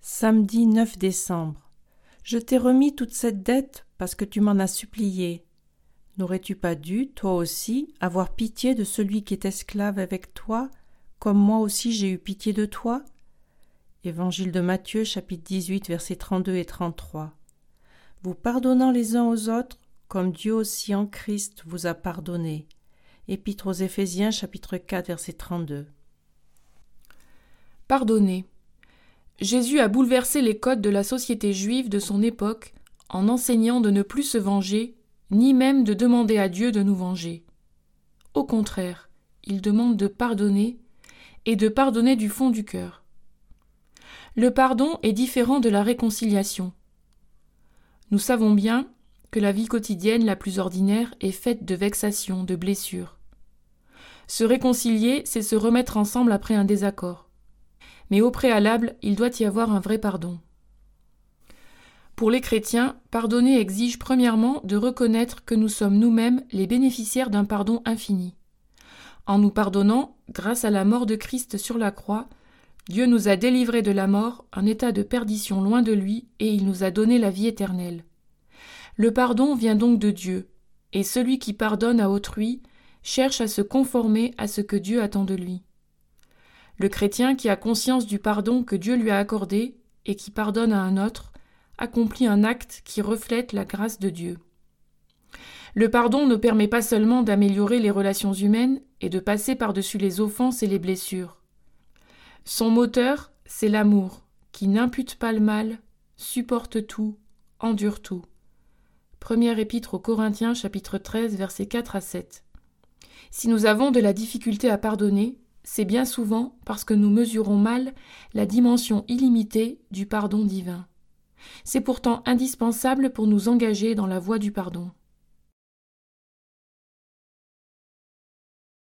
Samedi 9 décembre. Je t'ai remis toute cette dette parce que tu m'en as supplié. N'aurais-tu pas dû, toi aussi, avoir pitié de celui qui est esclave avec toi, comme moi aussi j'ai eu pitié de toi? Évangile de Matthieu, chapitre 18, versets 32 et 33. Vous pardonnant les uns aux autres, comme Dieu aussi en Christ vous a pardonné. Épître aux Éphésiens, chapitre 4, verset 32. Pardonner. Jésus a bouleversé les codes de la société juive de son époque en enseignant de ne plus se venger, ni même de demander à Dieu de nous venger. Au contraire, il demande de pardonner, et de pardonner du fond du cœur. Le pardon est différent de la réconciliation. Nous savons bien que la vie quotidienne la plus ordinaire est faite de vexations, de blessures. Se réconcilier, c'est se remettre ensemble après un désaccord. Mais au préalable, il doit y avoir un vrai pardon. Pour les chrétiens, pardonner exige premièrement de reconnaître que nous sommes nous-mêmes les bénéficiaires d'un pardon infini. En nous pardonnant, grâce à la mort de Christ sur la croix, Dieu nous a délivrés de la mort, un état de perdition loin de lui, et il nous a donné la vie éternelle. Le pardon vient donc de Dieu, et celui qui pardonne à autrui cherche à se conformer à ce que Dieu attend de lui. Le chrétien qui a conscience du pardon que Dieu lui a accordé et qui pardonne à un autre accomplit un acte qui reflète la grâce de Dieu. Le pardon ne permet pas seulement d'améliorer les relations humaines et de passer par-dessus les offenses et les blessures. Son moteur, c'est l'amour, qui n'impute pas le mal, supporte tout, endure tout. Première épître aux Corinthiens, chapitre 13, versets 4 à 7. Si nous avons de la difficulté à pardonner, c'est bien souvent parce que nous mesurons mal la dimension illimitée du pardon divin. C'est pourtant indispensable pour nous engager dans la voie du pardon.